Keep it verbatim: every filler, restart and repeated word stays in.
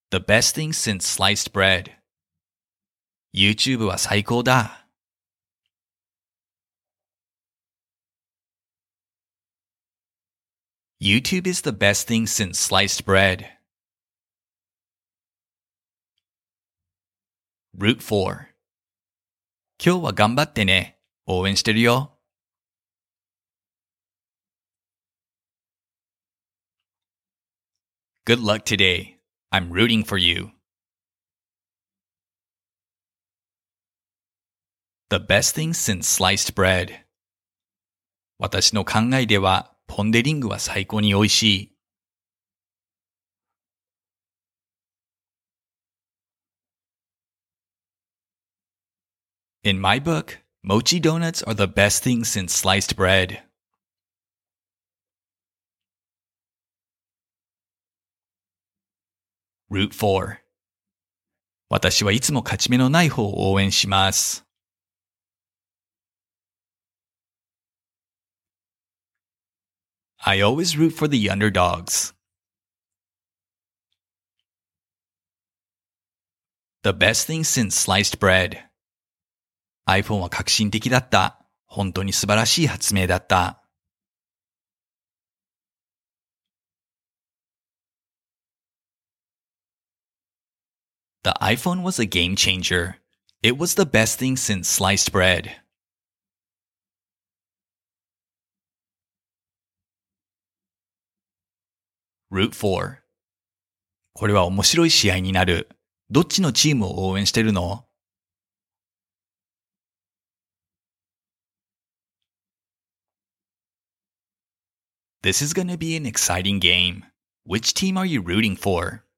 The best thing since sliced bread. YouTube は最高だ。YouTube is the best thing since sliced bread. Route four. 今日は頑張ってね。応援してるよ。Good luck today. I'm rooting for you. The best thing since sliced bread. 私の考えではポンデリングは最高に美味しい。In my book, mochi donuts are the best thing since sliced bread. Route four. 私はいつも勝ち目のない方を応援します。I always root for the underdogs. The best thing since sliced bread. iPhone は革新的だった。本当に素晴らしい発明だった。The iPhone was a game changer. It was the best thing since sliced bread. Route four. これは面白い試合になる。どっちのチームを応援してるの？ This is gonna be an exciting game. Which team are you rooting for?